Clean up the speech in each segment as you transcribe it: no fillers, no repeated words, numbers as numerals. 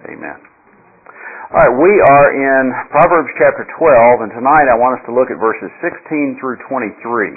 Amen. All right, we are in Proverbs chapter 12, and tonight I want us to look at verses 16 through 23.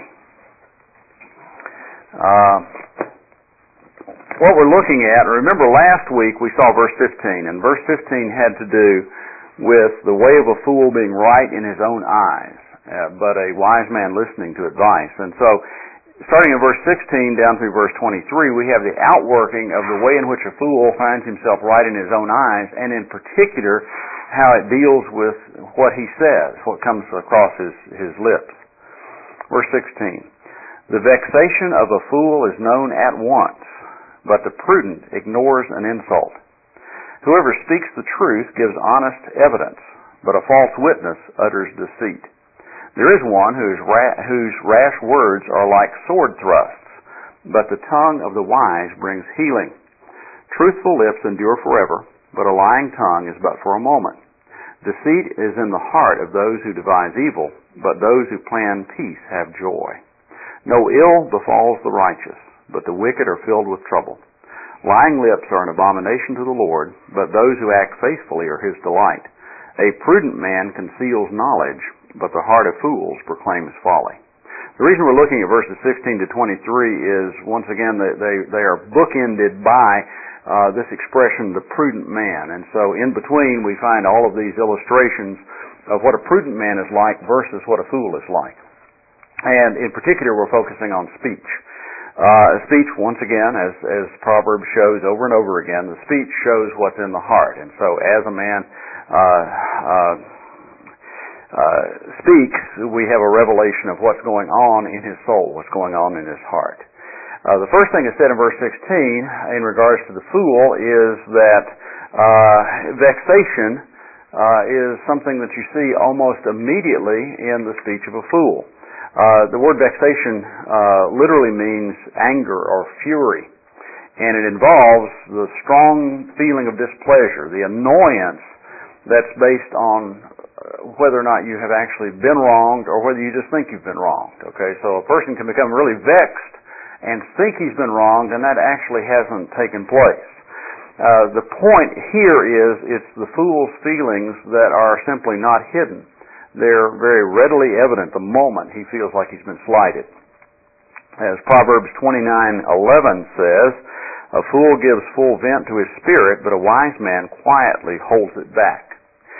What we're looking at, remember last week we saw verse 15, and verse 15 had to do with the way of a fool being right in his own eyes, but a wise man listening to advice. And so, starting in verse 16 down through verse 23, we have the outworking of the way in which a fool finds himself right in his own eyes, and in particular, how it deals with what he says, what comes across his lips. Verse 16, "The vexation of a fool is known at once, but the prudent ignores an insult. Whoever speaks the truth gives honest evidence, but a false witness utters deceit. There is one whose rash words are like sword thrusts, but the tongue of the wise brings healing. Truthful lips endure forever, but a lying tongue is but for a moment. Deceit is in the heart of those who devise evil, but those who plan peace have joy. No ill befalls the righteous, but the wicked are filled with trouble. Lying lips are an abomination to the Lord, but those who act faithfully are his delight. A prudent man conceals knowledge, but the heart of fools proclaims folly." The reason we're looking at verses 16 to 23 is, once again, they are bookended by this expression, the prudent man. And so in between we find all of these illustrations of what a prudent man is like versus what a fool is like. And in particular, we're focusing on speech. Speech, once again, as Proverbs shows over and over again, the speech shows what's in the heart. And so as a man speaks, we have a revelation of what's going on in his soul, what's going on in his heart. The first thing is said in verse 16 in regards to the fool is that vexation is something that you see almost immediately in the speech of a fool. The word vexation literally means anger or fury, and it involves the strong feeling of displeasure, the annoyance that's based on whether or not you have actually been wronged or whether you just think you've been wronged. Okay, so a person can become really vexed and think he's been wronged, and that actually hasn't taken place. The point here is it's the fool's feelings that are simply not hidden. They're very readily evident the moment he feels like he's been slighted. As Proverbs 29:11 says, "A fool gives full vent to his spirit, but a wise man quietly holds it back."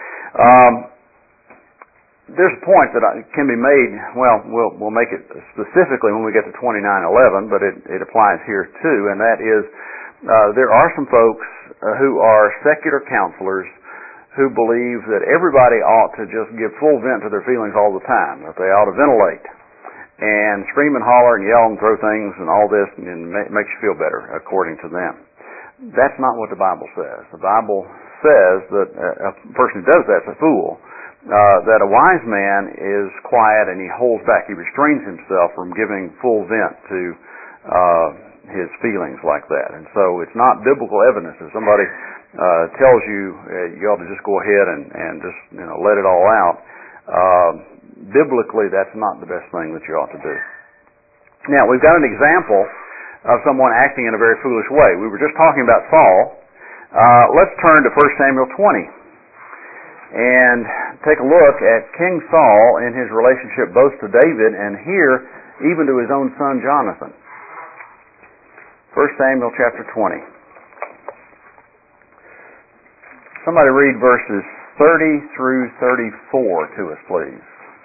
There's a point that can be made, well, we'll make it specifically when we get to 29:11, but it applies here too, and that is there are some folks who are secular counselors who believe that everybody ought to just give full vent to their feelings all the time, that they ought to ventilate and scream and holler and yell and throw things and all this, and it makes you feel better, according to them. That's not what the Bible says. The Bible says that a person who does that's a fool. That a wise man is quiet and he holds back, he restrains himself from giving full vent to his feelings like that. And so it's not biblical evidence. If somebody tells you you ought to just go ahead and just let it all out, biblically that's not the best thing that you ought to do. Now we've got an example of someone acting in a very foolish way. We were just talking about Saul. Let's turn to 1 Samuel 20 and take a look at King Saul in his relationship both to David and here even to his own son Jonathan. 1 Samuel chapter 20. Somebody read verses 30 through 34 to us, please.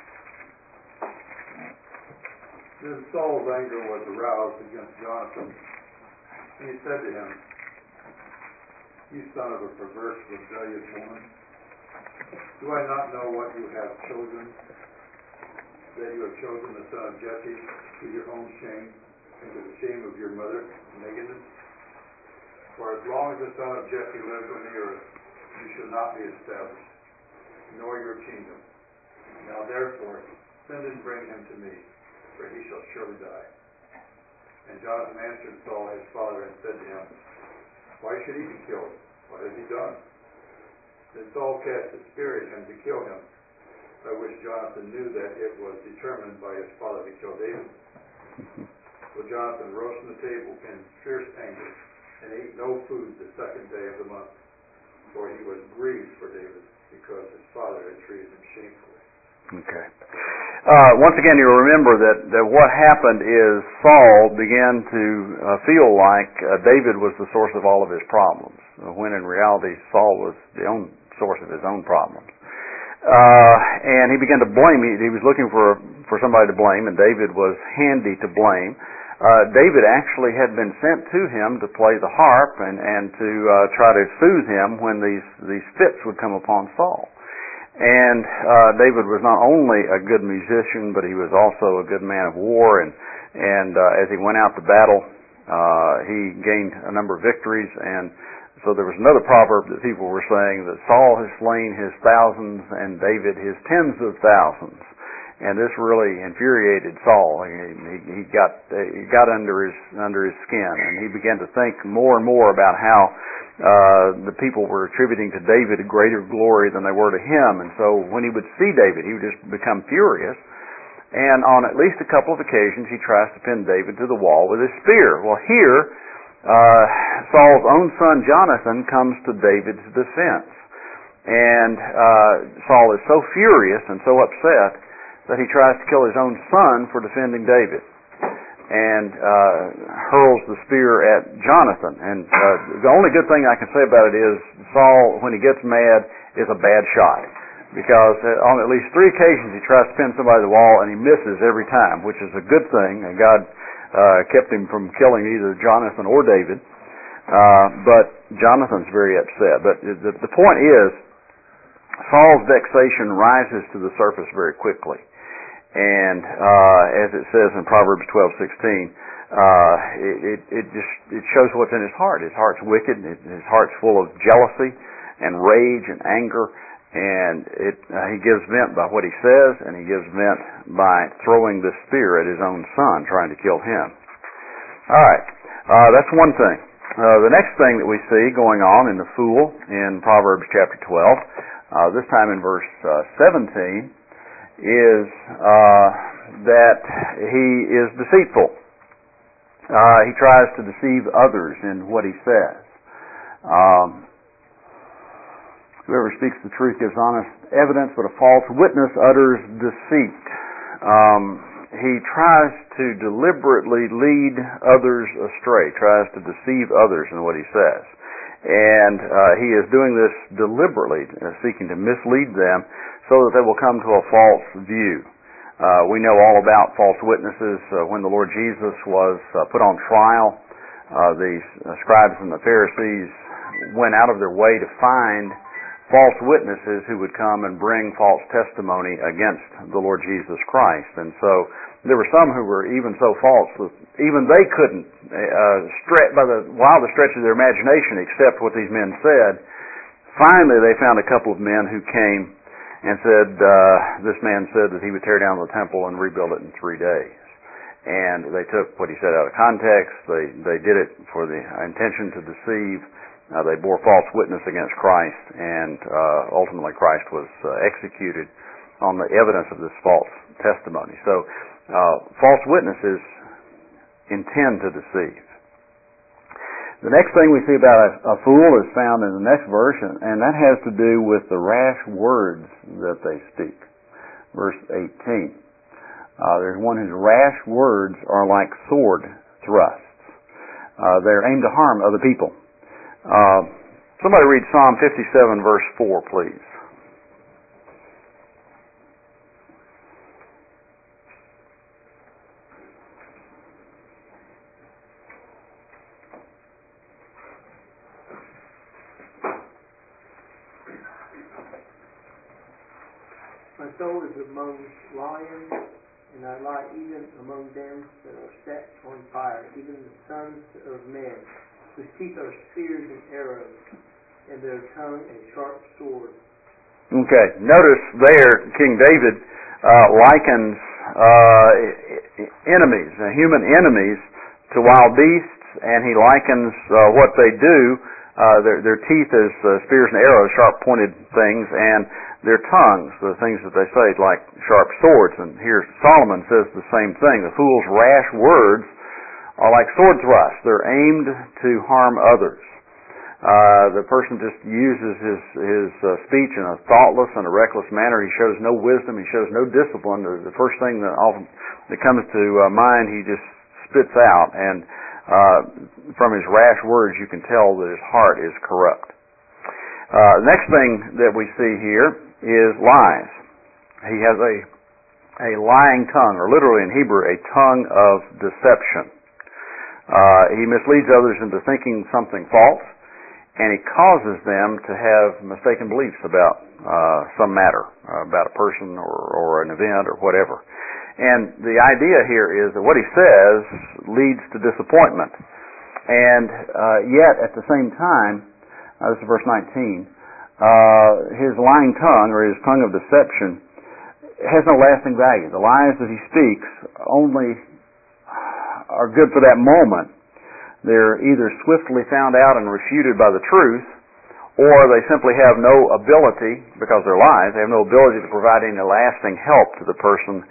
Then Saul's anger was aroused against Jonathan, and he said to him, "You son of a perverse, rebellious woman, do I not know what you have chosen, that you have chosen the son of Jesse to your own shame, and to the shame of your mother, nakedness? For as long as the son of Jesse lives on the earth, you shall not be established, nor your kingdom. Now therefore, send and bring him to me, for he shall surely die." And Jonathan answered Saul his father and said to him, "Why should he be killed? What has he done?" Then Saul cast a spear at him to kill him, by which Jonathan knew that it was determined by his father to kill David. So Jonathan rose from the table in fierce anger, and ate no food the second day of the month, for he was grieved for David because his father had treated him shamefully. Okay. Once again, you'll remember that what happened is Saul began to feel like David was the source of all of his problems, when in reality Saul was the own source of his own problems. And he began to blame. He was looking for somebody to blame, and David was handy to blame. David actually had been sent to him to play the harp and to try to soothe him when these fits would come upon Saul. And David was not only a good musician, but he was also a good man of war. And as he went out to battle, he gained a number of victories. And so there was another proverb that people were saying that Saul has slain his thousands and David his tens of thousands. And this really infuriated Saul. He got under his skin, and he began to think more and more about how the people were attributing to David greater glory than they were to him. And so when he would see David, he would just become furious. And on at least a couple of occasions, he tries to pin David to the wall with his spear. Well, here, Saul's own son Jonathan comes to David's defense. And Saul is so furious and so upset that he tries to kill his own son for defending David, and hurls the spear at Jonathan. And the only good thing I can say about it is Saul, when he gets mad, is a bad shot, because on at least 3 occasions he tries to pin somebody to the wall and he misses every time, which is a good thing, and God kept him from killing either Jonathan or David. But Jonathan's very upset. But the point is, Saul's vexation rises to the surface very quickly. And as it says in Proverbs 12:16, it shows what's in his heart. His heart's wicked. His heart's full of jealousy and rage and anger. And he gives vent by what he says, and he gives vent by throwing the spear at his own son, trying to kill him. All right, that's one thing. The next thing that we see going on in the fool in Proverbs chapter 12, this time in verse 17, is that he is deceitful. He tries to deceive others in what he says. Whoever speaks the truth gives honest evidence, but a false witness utters deceit. He tries to deliberately lead others astray, tries to deceive others in what he says. And he is doing this deliberately, seeking to mislead them so that they will come to a false view. We know all about false witnesses. When the Lord Jesus was put on trial, the scribes and the Pharisees went out of their way to find false witnesses who would come and bring false testimony against the Lord Jesus Christ. And so there were some who were even so false that even they couldn't, by the wildest stretch of their imagination, accept what these men said. Finally, they found a couple of men who came and said, this man said that he would tear down the temple and rebuild it in 3 days. And they took what he said out of context. They did it for the intention to deceive. They bore false witness against Christ, and ultimately Christ was executed on the evidence of this false testimony. So false witnesses intend to deceive. The next thing we see about a fool is found in the next verse, and that has to do with the rash words that they speak. Verse 18. There's one whose rash words are like sword thrusts. They're aimed to harm other people. Somebody read Psalm 57, verse 4, please. My soul is among lions, and I lie even among them that are set on fire, even the sons of men, whose teeth are spears and arrows, and their tongue a sharp sword. Okay, notice there King David likens enemies, human enemies, to wild beasts, and he likens what they do, their teeth as spears and arrows, sharp-pointed things, and their tongues, the things that they say, like sharp swords. And here Solomon says the same thing. The fool's rash words are like sword thrusts. They're aimed to harm others. The person just uses his speech in a thoughtless and a reckless manner. He shows no wisdom. He shows no discipline. The first thing that comes to mind, he just spits out. And from his rash words, you can tell that his heart is corrupt. The next thing that we see here is lies. He has a lying tongue, or literally in Hebrew, a tongue of deception. He misleads others into thinking something false, and he causes them to have mistaken beliefs about some matter, about a person or an event or whatever. And the idea here is that what he says leads to disappointment. And yet, at the same time, this is verse 19, his lying tongue, or his tongue of deception, has no lasting value. The lies that he speaks only are good for that moment. They're either swiftly found out and refuted by the truth, or they simply have no ability, because they're lies, they have no ability to provide any lasting help to the person,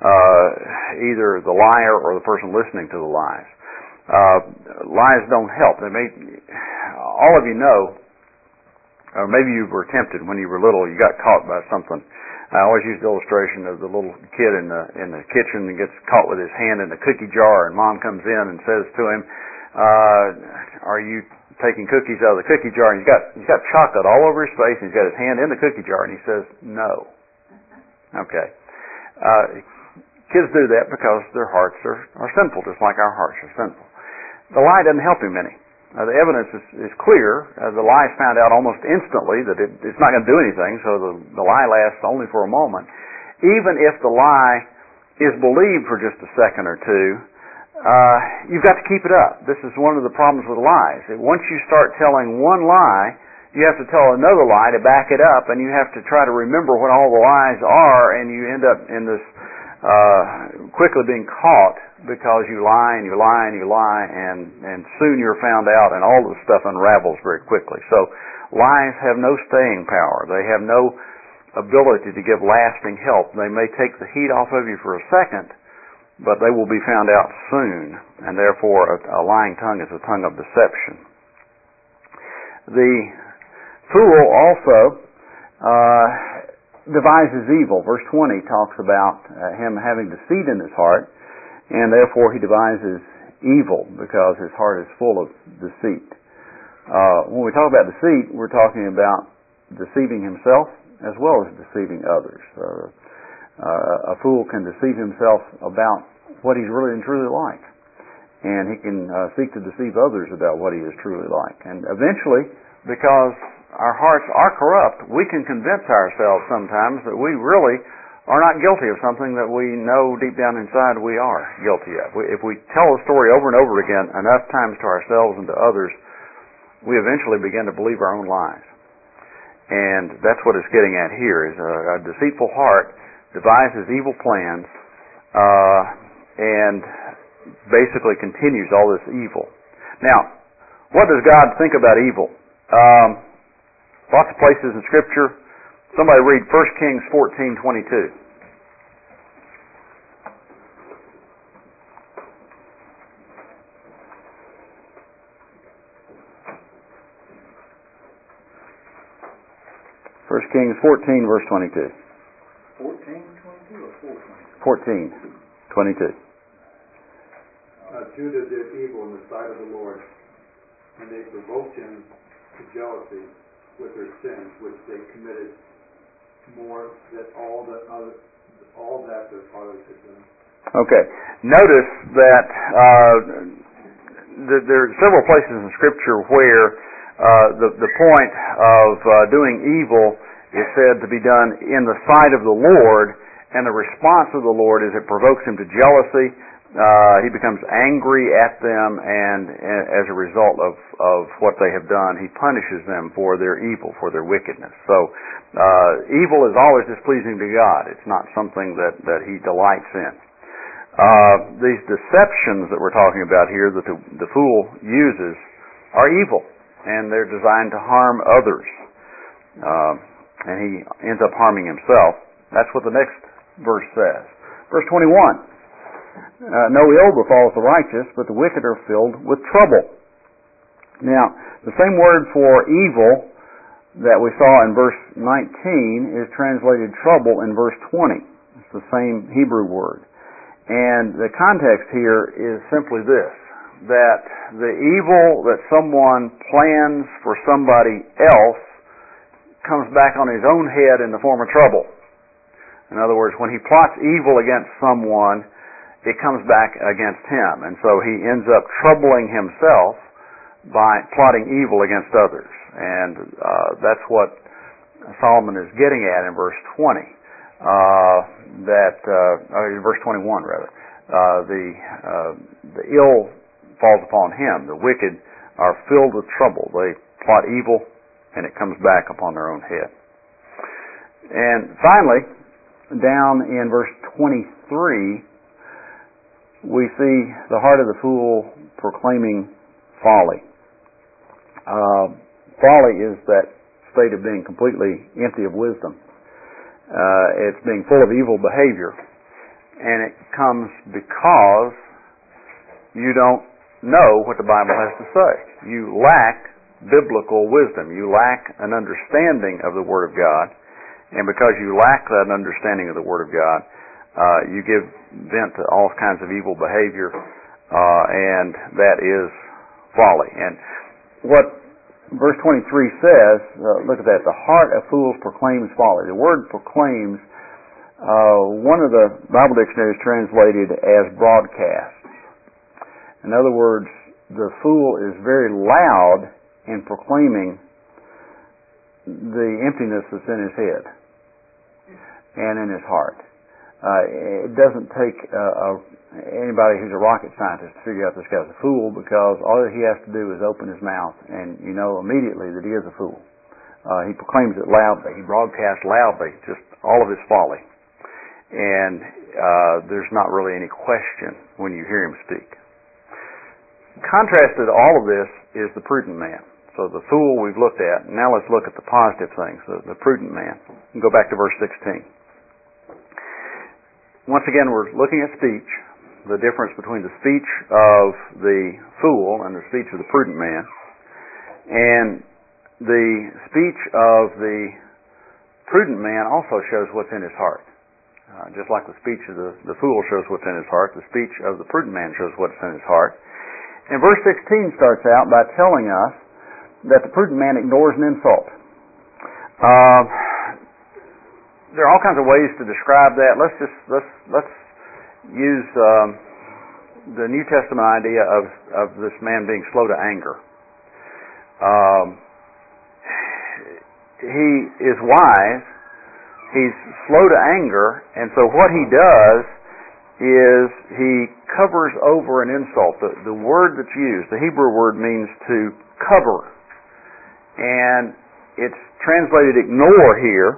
either the liar or the person listening to the lies. Lies don't help. All of you know, or maybe you were tempted when you were little, you got caught by something. I always use the illustration of the little kid in the kitchen and gets caught with his hand in the cookie jar, and Mom comes in and says to him, are you taking cookies out of the cookie jar? And he's got chocolate all over his face, and he's got his hand in the cookie jar, and he says, no. Okay. Kids do that because their hearts are sinful, just like our hearts are sinful. The lie doesn't help him any. The evidence is clear. The lie is found out almost instantly that it's not going to do anything, so the lie lasts only for a moment. Even if the lie is believed for just a second or two, you've got to keep it up. This is one of the problems with lies. Once you start telling one lie, you have to tell another lie to back it up, and you have to try to remember what all the lies are, and you end up in this quickly being caught because you lie and you lie and you lie, and soon you're found out, and all this stuff unravels very quickly. So lies have no staying power. They have no ability to give lasting help. They may take the heat off of you for a second, but they will be found out soon, and therefore a lying tongue is a tongue of deception. The fool also devises evil. Verse 20 talks about him having deceit in his heart, and therefore he devises evil because his heart is full of deceit. When we talk about deceit, we're talking about deceiving himself as well as deceiving others. A fool can deceive himself about what he's really and truly like, and he can seek to deceive others about what he is truly like. And eventually, because our hearts are corrupt, we can convince ourselves sometimes that we really are not guilty of something that we know deep down inside we are guilty of. If we tell a story over and over again enough times to ourselves and to others, we eventually begin to believe our own lies. And that's what it's getting at here, is a deceitful heart devises evil plans and basically continues all this evil. Now, what does God think about evil? Lots of places in Scripture. Somebody read 1 Kings 14:22. First Kings 14, verse 22. 14:22 or 14:22. 4:22? Judah did evil in the sight of the Lord, and they provoked him to jealousy with their sins, which they committed more than all that their fathers had done. Okay. Notice that there are several places in Scripture where the point of doing evil is said to be done in the sight of the Lord, and the response of the Lord is it provokes him to jealousy. He becomes angry at them, and as a result of what they have done, he punishes them for their evil, for their wickedness. So evil is always displeasing to God. It's not something that he delights in. These deceptions that we're talking about here that the fool uses are evil, and they're designed to harm others. And he ends up harming himself. That's what the next verse says. Verse 21. No ill befalls the righteous, but the wicked are filled with trouble. Now, the same word for evil that we saw in verse 19 is translated trouble in verse 20. It's the same Hebrew word. And the context here is simply this, that the evil that someone plans for somebody else comes back on his own head in the form of trouble. In other words, when he plots evil against someone, it comes back against him. And so he ends up troubling himself by plotting evil against others. And that's what Solomon is getting at in verse 20. Verse 21 rather. The ill falls upon him. The wicked are filled with trouble. They plot evil and it comes back upon their own head. And finally, down in verse 23, we see the heart of the fool proclaiming folly. Folly is that state of being completely empty of wisdom. It's being full of evil behavior. And it comes because you don't know what the Bible has to say. You lack biblical wisdom. You lack an understanding of the Word of God. And because you lack that understanding of the Word of God, you give vent to all kinds of evil behavior, and that is folly. And what verse 23 says, look at that, the heart of fools proclaims folly. The word proclaims, one of the Bible dictionaries translated as broadcast. In other words, the fool is very loud in proclaiming the emptiness that's in his head and in his heart. It doesn't take anybody who's a rocket scientist to figure out this guy's a fool, because all that he has to do is open his mouth and you know immediately that he is a fool. He proclaims it loudly. He broadcasts loudly just all of his folly. And there's not really any question when you hear him speak. Contrasted to all of this is the prudent man. So the fool we've looked at. Now let's look at the positive things, the prudent man. And go back to verse 16. Once again, we're looking at speech, the difference between the speech of the fool and the speech of the prudent man. And the speech of the prudent man also shows what's in his heart. Just like the speech of the fool shows what's in his heart, the speech of the prudent man shows what's in his heart. And verse 16 starts out by telling us that the prudent man ignores an insult. There are all kinds of ways to describe that. Let's use the New Testament idea of this man being slow to anger. He is wise. He's slow to anger, and so what he does is he covers over an insult. The word that's used, the Hebrew word, means to cover, and it's translated ignore here.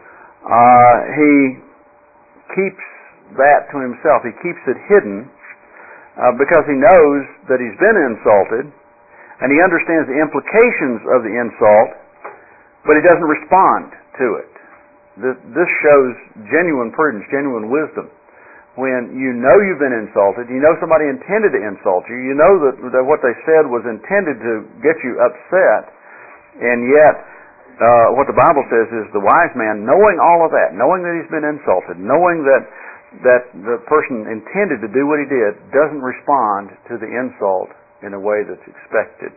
He keeps that to himself. He keeps it hidden because he knows that he's been insulted, and he understands the implications of the insult, but he doesn't respond to it. This shows genuine prudence, genuine wisdom. When you know you've been insulted, you know somebody intended to insult you, you know that what they said was intended to get you upset, and yet what the Bible says is the wise man, knowing all of that, knowing that he's been insulted, knowing that the person intended to do what he did, doesn't respond to the insult in a way that's expected.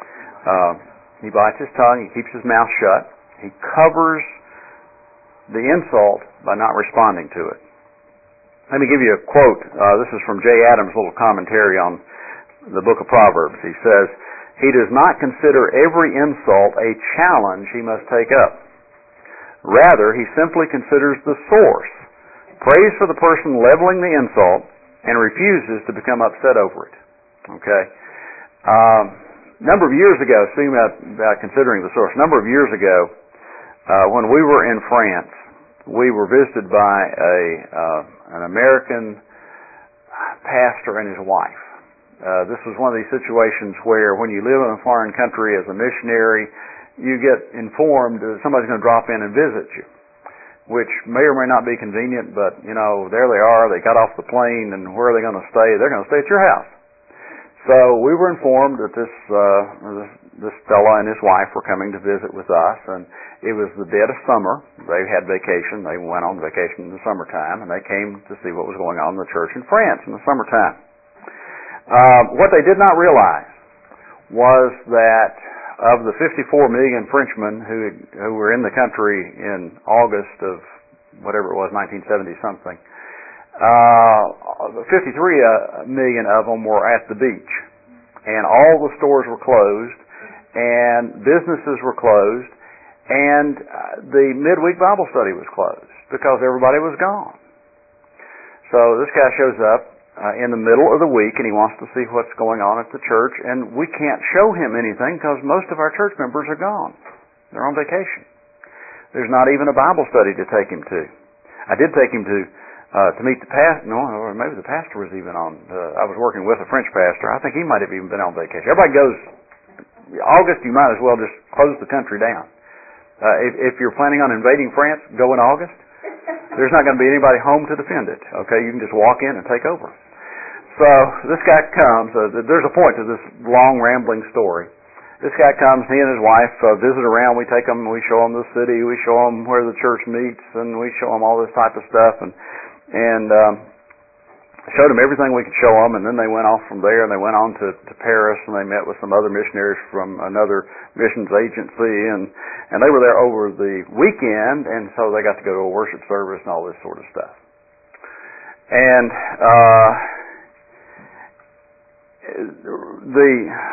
He bites his tongue, he keeps his mouth shut, he covers the insult by not responding to it. Let me give you a quote. This is from J. Adams' little commentary on the book of Proverbs. He says, "He does not consider every insult a challenge he must take up. Rather, he simply considers the source, prays for the person leveling the insult, and refuses to become upset over it." Okay? A number of years ago, speaking about considering the source, a number of years ago, when we were in France, we were visited by an American pastor and his wife. This was one of these situations where when you live in a foreign country as a missionary, you get informed that somebody's going to drop in and visit you, which may or may not be convenient, but, there they are. They got off the plane, and where are they going to stay? They're going to stay at your house. So we were informed that this this fella and his wife were coming to visit with us, and it was the dead of summer. They had vacation. They went on vacation in the summertime, and they came to see what was going on in the church in France in the summertime. What they did not realize was that of the 54 million Frenchmen who were in the country in August of whatever it was, 1970 something, 53 million of them were at the beach. And all the stores were closed, and businesses were closed, and the midweek Bible study was closed because everybody was gone. So this guy shows up in the middle of the week, and he wants to see what's going on at the church, and we can't show him anything because most of our church members are gone. They're on vacation. There's not even a Bible study to take him to. I did take him to meet the pastor. No, or maybe the pastor was even on. I was working with a French pastor. I think he might have even been on vacation. Everybody goes, August, you might as well just close the country down. If you're planning on invading France, go in August. There's not going to be anybody home to defend it. Okay, you can just walk in and take over. So this guy comes. There's a point to this long, rambling story. This guy comes, he and his wife visit around. We take them, we show them the city, we show them where the church meets, and we show them all this type of stuff. And showed them everything we could show them, and then they went off from there, and they went on to Paris, and they met with some other missionaries from another missions agency, and they were there over the weekend, and so they got to go to a worship service and all this sort of stuff. And the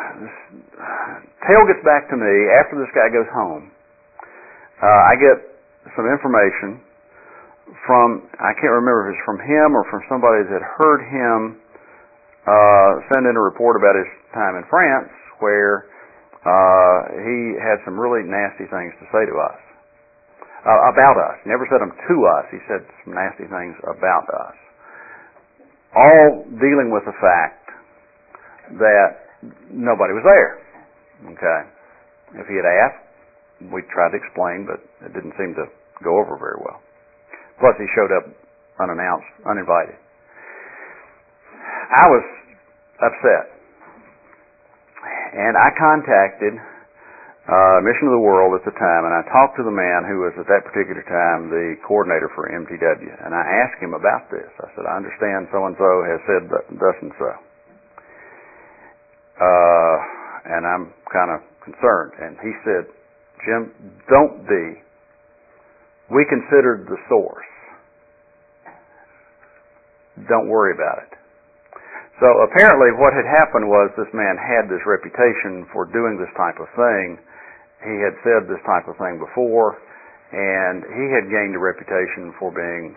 tale gets back to me after this guy goes home. I get some information from, I can't remember if it's from him or from somebody that heard him send in a report about his time in France, where he had some really nasty things to say to us, about us. He never said them to us. He said some nasty things about us, all dealing with the fact that nobody was there. Okay, if he had asked, we tried to explain, but it didn't seem to go over very well. Plus, he showed up unannounced, uninvited. I was upset. And I contacted Mission of the World at the time, and I talked to the man who was at that particular time the coordinator for MTW. And I asked him about this. I said, I understand so-and-so has said thus and so. And I'm kind of concerned. And he said, Jim, don't be. We considered the source. Don't worry about it. So apparently what had happened was this man had this reputation for doing this type of thing. He had said this type of thing before, and he had gained a reputation for being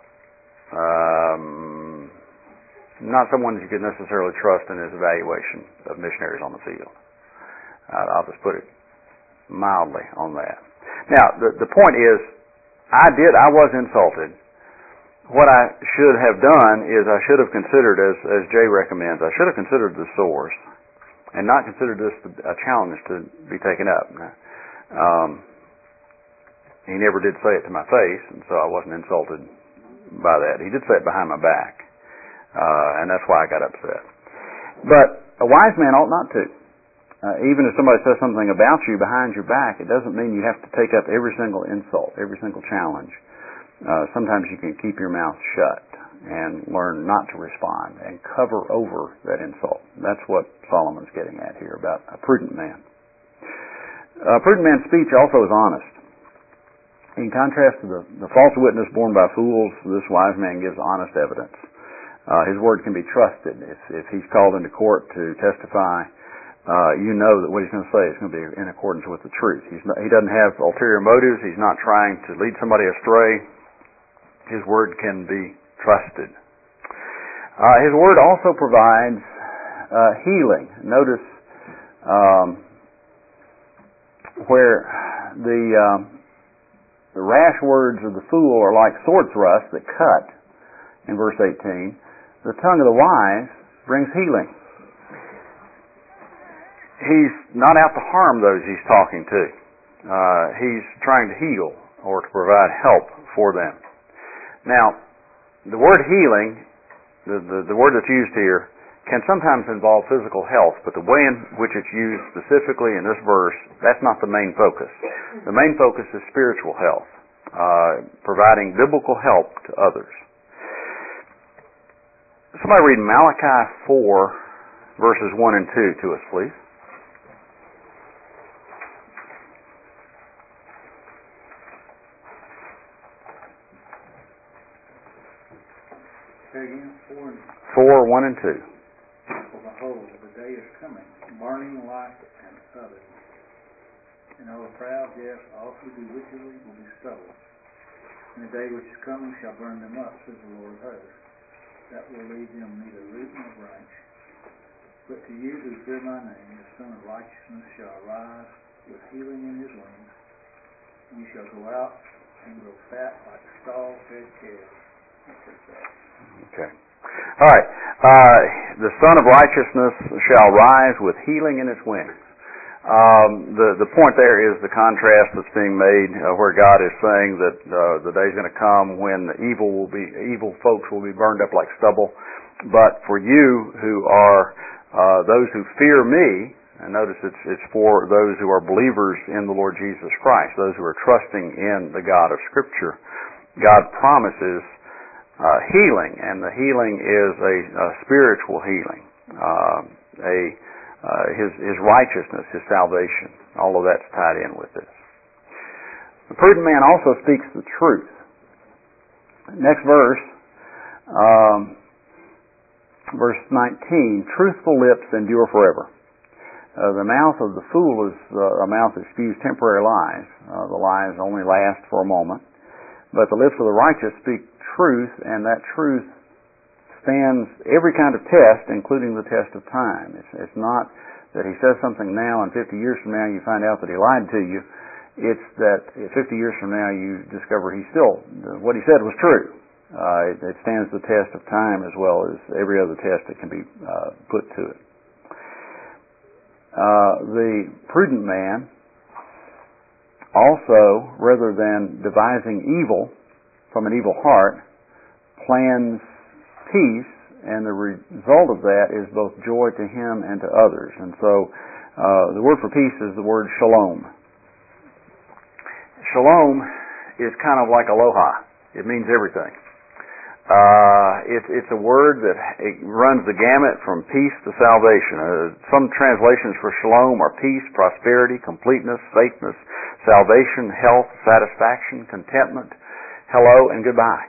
not someone you could necessarily trust in his evaluation of missionaries on the field. I'll just put it mildly on that. Now, the point is, I was insulted. What I should have done is I should have considered, as Jay recommends, I should have considered the source and not considered this a challenge to be taken up. He never did say it to my face, and so I wasn't insulted by that. He did say it behind my back, and that's why I got upset. But a wise man ought not to. Even if somebody says something about you behind your back, it doesn't mean you have to take up every single insult, every single challenge. Sometimes you can keep your mouth shut and learn not to respond and cover over that insult. That's what Solomon's getting at here about a prudent man. A prudent man's speech also is honest. In contrast to the false witness borne by fools, this wise man gives honest evidence. His word can be trusted. If he's called into court to testify, you know that what he's going to say is going to be in accordance with the truth. He doesn't have ulterior motives. He's not trying to lead somebody astray. His word can be trusted. His word also provides healing. Notice where the rash words of the fool are like sword thrusts that cut, in verse 18, the tongue of the wise brings healing. He's not out to harm those he's talking to. He's trying to heal or to provide help for them. Now, the word healing, the word that's used here, can sometimes involve physical health, but the way in which it's used specifically in this verse, that's not the main focus. The main focus is spiritual health, providing biblical help to others. Somebody read Malachi 4, verses 1 and 2 to us, please. Say again, 4, 1 and 2. For behold, the day is coming, burning like an oven, and all the proud, yes, all who do wickedly will be stubble. And the day which is coming shall burn them up, says the Lord of hosts, that will leave them neither root nor branch. But to you who fear my name, the Son of Righteousness shall arise with healing in his wings. And you shall go out and grow fat like stall-fed calves. Okay. All right. The Son of Righteousness shall rise with healing in its wings. The point there is the contrast that's being made where God is saying that the day is going to come when evil folks will be burned up like stubble. But for you who are those who fear me, and notice it's for those who are believers in the Lord Jesus Christ, those who are trusting in the God of Scripture, God promises healing, and the healing is a spiritual healing, his righteousness, his salvation. All of that's tied in with this. The prudent man also speaks the truth. Next verse, verse 19, truthful lips endure forever. The mouth of the fool is a mouth that spews temporary lies. The lies only last for a moment. But the lips of the righteous speak truth, and that truth stands every kind of test, including the test of time. It's not that he says something now and 50 years from now you find out that he lied to you. It's that 50 years from now you discover what he said was true. It stands the test of time as well as every other test that can be put to it. The prudent man also, rather than devising evil from an evil heart, plans peace, and the result of that is both joy to him and to others. And so the word for peace is the word shalom. Shalom is kind of like aloha. It means everything. It's a word that it runs the gamut from peace to salvation. Some translations for shalom are peace, prosperity, completeness, safeness, salvation, health, satisfaction, contentment, hello, and goodbye.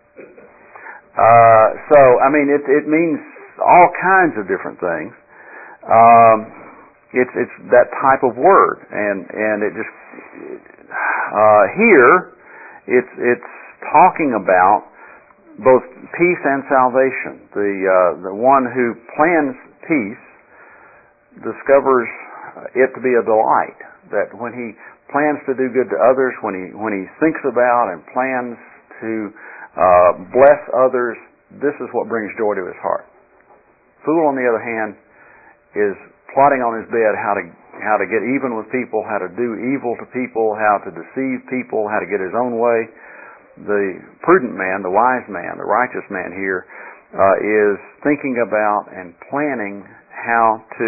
It means all kinds of different things. It's that type of word, and it just here it's talking about both peace and salvation. The one who plans peace discovers it to be a delight. That when he plans to do good to others, when he thinks about and plans to bless others, this is what brings joy to his heart. Fool, on the other hand, is plotting on his bed how to get even with people, how to do evil to people, how to deceive people, how to get his own way. The prudent man, the wise man, the righteous man here is thinking about and planning how to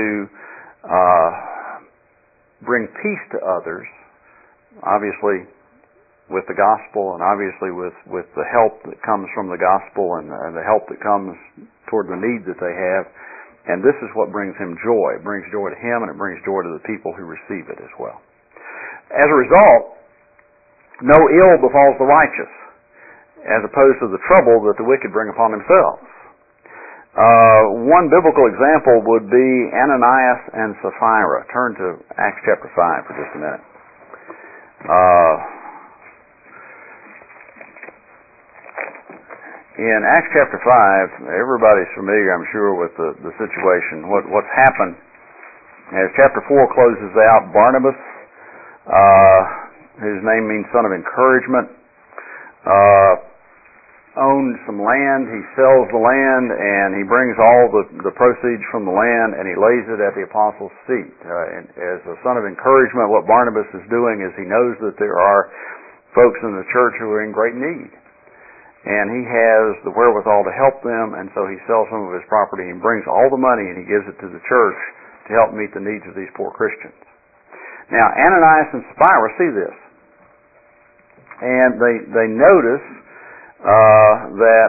bring peace to others, obviously with the gospel, and obviously with the help that comes from the gospel and the help that comes toward the need that they have. And this is what brings him joy. It brings joy to him, and it brings joy to the people who receive it as well. As a result, no ill befalls the righteous, as opposed to the trouble that the wicked bring upon themselves. One biblical example would be Ananias and Sapphira. Turn to Acts chapter 5 for just a minute. In Acts chapter 5, everybody's familiar, I'm sure, with the situation. What's happened, as chapter 4 closes out, Barnabas, whose name means son of encouragement, owns some land. He sells the land, and he brings all the proceeds from the land, and he lays it at the apostles' feet. And as a son of encouragement, what Barnabas is doing is he knows that there are folks in the church who are in great need. and he has the wherewithal to help them, and so he sells some of his property and brings all the money and he gives it to the church to help meet the needs of these poor Christians. Now, Ananias and Sapphira see this, and they notice that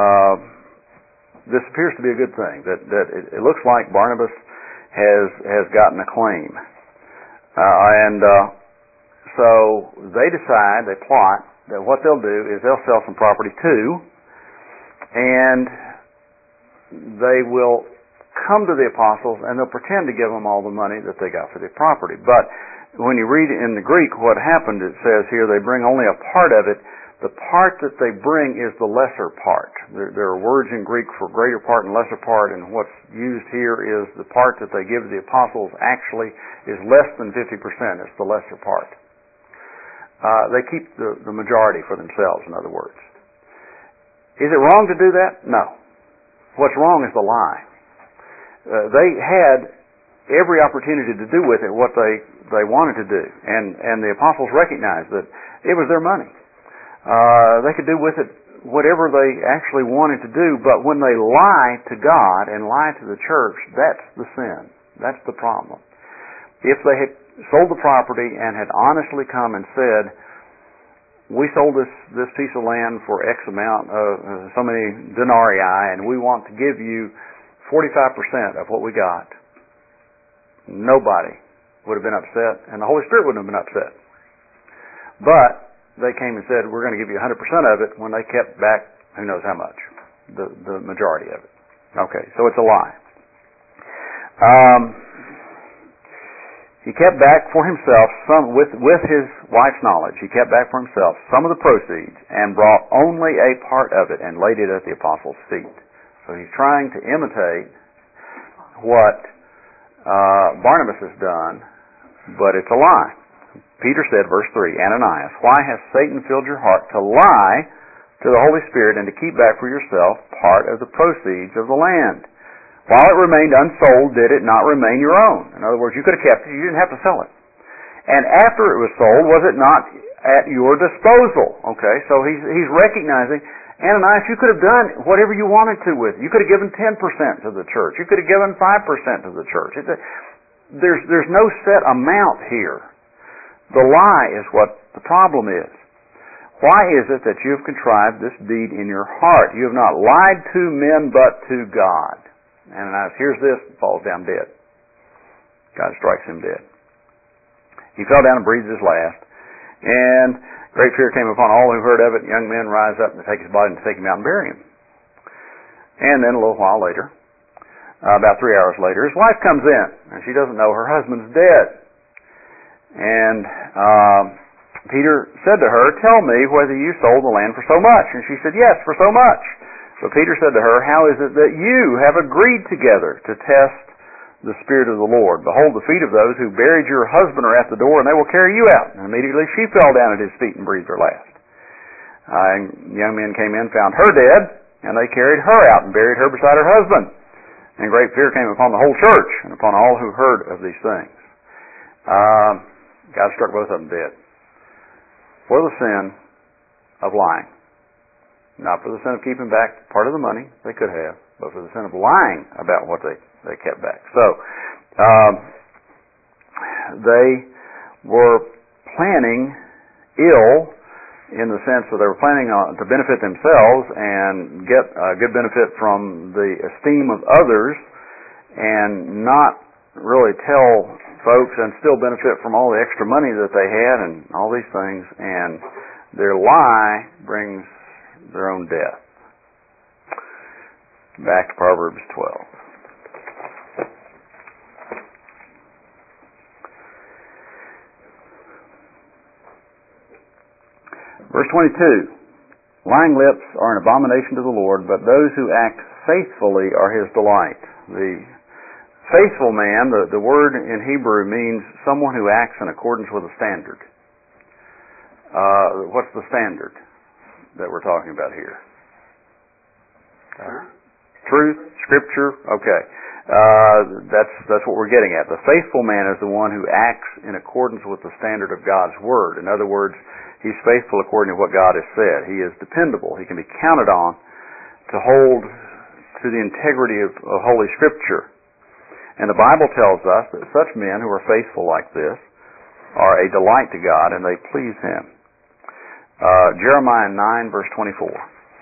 this appears to be a good thing, that it looks like Barnabas has gotten a claim. So they decide, they plot, that what they'll do is they'll sell some property too, and they will come to the apostles and they'll pretend to give them all the money that they got for the property. But when you read in the Greek what happened, it says here they bring only a part of it. The part that they bring is the lesser part. There are words in Greek for greater part and lesser part, and what's used here is the part that they give the apostles actually is less than 50%. It's the lesser part. They keep the majority for themselves, in other words. Is it wrong to do that? No. What's wrong is the lie. They had every opportunity to do with it what they wanted to do, and the apostles recognized that it was their money. They could do with it whatever they actually wanted to do, but when they lie to God and lie to the church, that's the sin. That's the problem. If they had sold the property and had honestly come and said, we sold this piece of land for X amount of so many denarii, and we want to give you 45% of what we got, nobody would have been upset, and the Holy Spirit wouldn't have been upset. But they came and said, we're going to give you 100% of it, when they kept back who knows how much, the majority of it. Okay, so it's a lie. He kept back for himself some, with his wife's knowledge, he kept back for himself some of the proceeds and brought only a part of it and laid it at the apostles' feet. So he's trying to imitate what Barnabas has done, but it's a lie. Peter said, verse 3, Ananias, why has Satan filled your heart to lie to the Holy Spirit and to keep back for yourself part of the proceeds of the land? While it remained unsold, did it not remain your own? In other words, you could have kept it, you didn't have to sell it. And after it was sold, was it not at your disposal? Okay, so he's recognizing, Ananias, you could have done whatever you wanted to with it. You could have given 10% to the church. You could have given 5% to the church. There's no set amount here. The lie is what the problem is. Why is it that you have contrived this deed in your heart? You have not lied to men but to God. Ananias hears this and falls down dead. God strikes him dead. He fell down and breathed his last. And great fear came upon all who heard of it. Young men rise up and take his body and take him out and bury him. And then a little while later, about 3 hours later, his wife comes in. And she doesn't know her husband's dead. And Peter said to her, tell me whether you sold the land for so much. And she said, yes, for so much. So Peter said to her, how is it that you have agreed together to test the Spirit of the Lord? Behold, the feet of those who buried your husband are at the door, and they will carry you out. And immediately she fell down at his feet and breathed her last. And young men came in, found her dead, and they carried her out and buried her beside her husband. And great fear came upon the whole church and upon all who heard of these things. God struck both of them dead for the sin of lying. Not for the sin of keeping back part of the money they could have, but for the sin of lying about what they kept back. So, they were planning ill in the sense that they were planning to benefit themselves and get a good benefit from the esteem of others and not really tell folks and still benefit from all the extra money that they had and all these things, and their lie brings their own death. Back to Proverbs 12. Verse 22. Lying lips are an abomination to the Lord, but those who act faithfully are His delight. The faithful man, the word in Hebrew means someone who acts in accordance with a standard. What's the standard that we're talking about here? Truth, Scripture, okay. That's what we're getting at. The faithful man is the one who acts in accordance with the standard of God's Word. In other words, He's faithful according to what God has said. He is dependable. He can be counted on to hold to the integrity of Holy Scripture. And the Bible tells us that such men who are faithful like this are a delight to God and they please Him. Jeremiah 9, verse 24.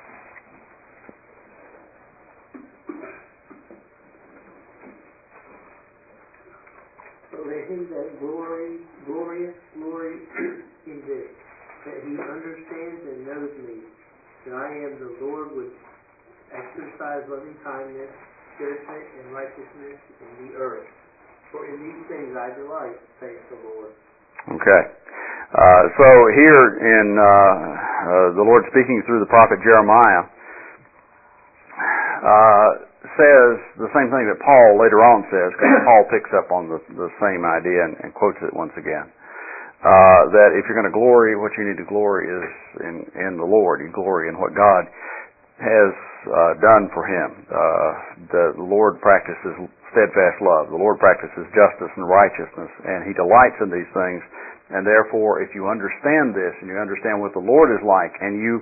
Let him that glorious glory in this, that he understands and knows me, that I am the Lord which exercise loving kindness, judgment, and righteousness in the earth. For in these things I delight, saith the Lord. Okay. So here in the Lord speaking through the prophet Jeremiah says the same thing that Paul later on says, because Paul picks up on the same idea and quotes it once again. That if you're going to glory, what you need to glory is in the Lord. You glory in what God has done for Him. The Lord practices steadfast love. The Lord practices justice and righteousness, and He delights in these things. And therefore, if you understand this and you understand what the Lord is like, and you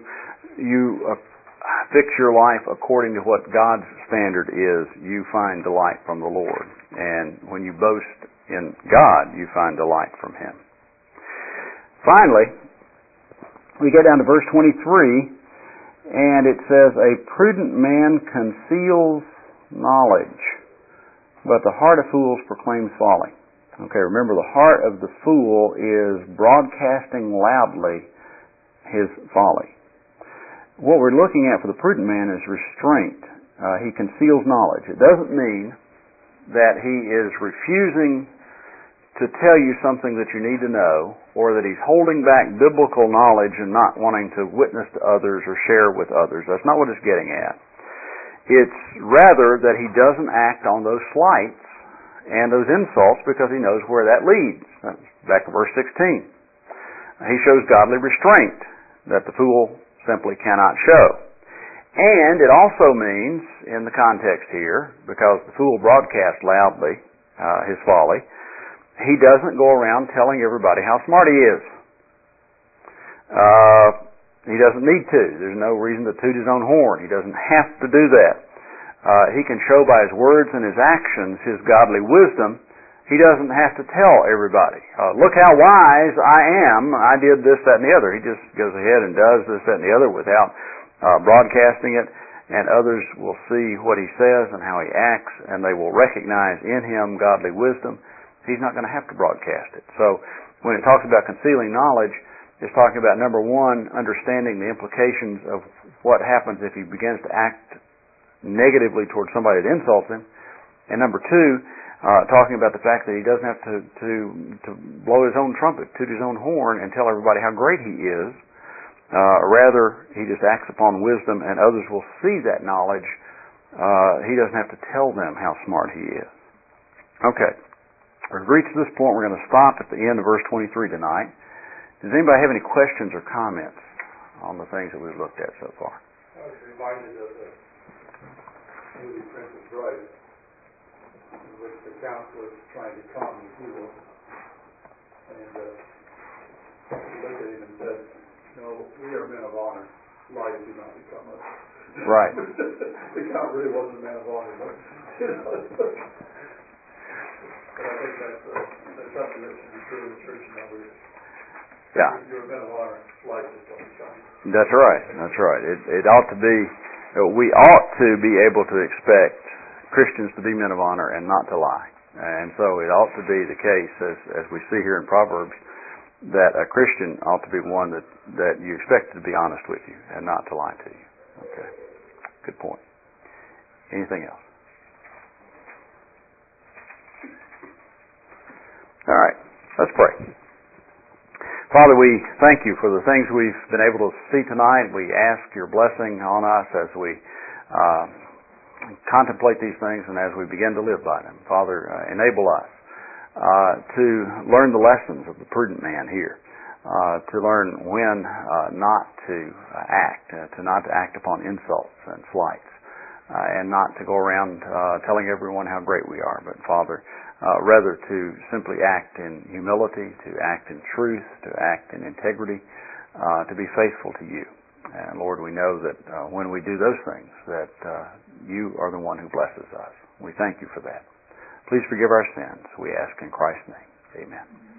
fix your life according to what God's standard is, you find delight from the Lord. And when you boast in God, you find delight from Him. Finally, we get down to verse 23, and it says, "A prudent man conceals knowledge, but the heart of fools proclaims folly." Okay, remember, the heart of the fool is broadcasting loudly his folly. What we're looking at for the prudent man is restraint. He conceals knowledge. It doesn't mean that he is refusing to tell you something that you need to know, or that he's holding back biblical knowledge and not wanting to witness to others or share with others. That's not what it's getting at. It's rather that he doesn't act on those slights and those insults because he knows where that leads. That's back to verse 16. He shows godly restraint that the fool simply cannot show. And it also means, in the context here, because the fool broadcasts loudly his folly, he doesn't go around telling everybody how smart he is. He doesn't need to. There's no reason to toot his own horn. He doesn't have to do that. He can show by his words and his actions his godly wisdom. He doesn't have to tell everybody, look how wise I am, I did this, that, and the other. He just goes ahead and does this, that, and the other without broadcasting it, and others will see what he says and how he acts, and they will recognize in him godly wisdom. He's not going to have to broadcast it. So when it talks about concealing knowledge, it's talking about, number one, understanding the implications of what happens if he begins to act negatively towards somebody that insults him, and number two, talking about the fact that he doesn't have to blow his own trumpet, toot his own horn, and tell everybody how great he is. Rather, he just acts upon wisdom, and others will see that knowledge. He doesn't have to tell them how smart he is. Okay. We've reached this point. We're going to stop at the end of verse 23 tonight. Does anybody have any questions or comments on the things that we've looked at so far? I was reminded of the movie Princess Bride, in which the Count was trying to calm the fool, and he looked at him and said, "No, we are men of honor. Lies do not become us." Right. The Count really wasn't a man of honor, but but I think that's something that should be true in the church nowadays. Yeah. You're a man of honor. Lies just don't become you. That's right. That's right. It ought to be. We ought to be able to expect Christians to be men of honor and not to lie. And so it ought to be the case, as we see here in Proverbs, that a Christian ought to be one that you expect to be honest with you and not to lie to you. Okay. Good point. Anything else? All right. Let's pray. Father, we thank you for the things we've been able to see tonight. We ask your blessing on us as we contemplate these things and as we begin to live by them. Father, enable us to learn the lessons of the prudent man here, to learn when not to act, not to act upon insults and slights, and not to go around telling everyone how great we are, but Father, rather to simply act in humility, to act in truth, to act in integrity, to be faithful to you. And Lord, we know that when we do those things, that you are the one who blesses us. We thank you for that. Please forgive our sins, we ask in Christ's name. Amen.